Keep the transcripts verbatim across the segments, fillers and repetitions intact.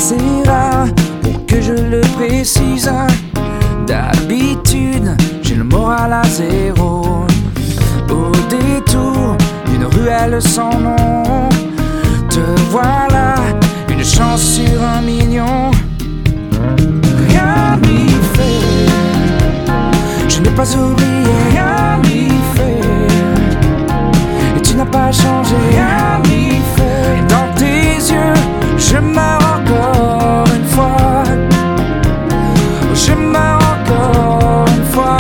assez rare pour que je le précise. D'habitude, j'ai le moral à zéro. Au détour d'une ruelle sans nom, te voilà, une chance sur un million. Rien n'y fait, je n'ai pas oublié, rien n'y fait. Et tu n'as pas changé, rien n'y fait. Dans tes yeux, je meurs encore une fois. Je meurs encore une fois.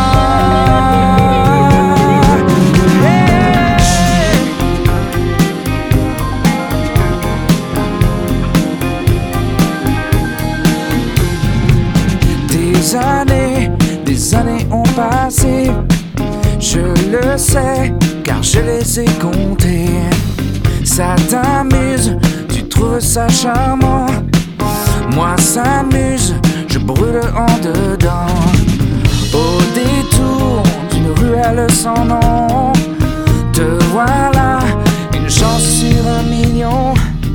Des années, des années ont passé. Je le sais, car je les ai comptées. Ça t'amuse, tu trouves ça charmant. Moi ça m'amuse, je brûle en dedans. Au détour d'une ruelle sans nom, te voilà, une chance sur un million.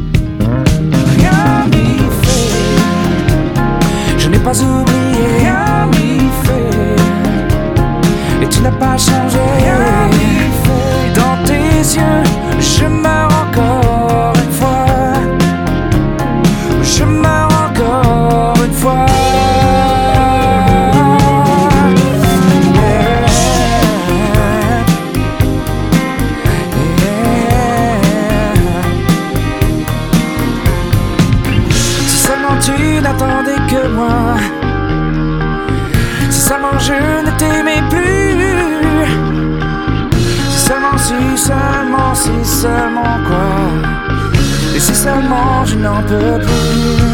Rien n'y fait, je n'ai pas oublié, rien n'y fait. Et tu n'as pas changé, rien n'y fait. Dans tes yeux, je meurs encore une fois. Je meurs encore une fois. Yeah. Yeah. Si seulement tu n'attendais que moi, si seulement je ne t'aimais plus, si seulement, si seulement, si seulement quoi. Et si seulement je n'en peux plus.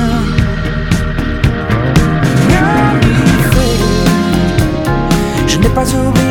Rien n'y fait, je n'ai pas oublié.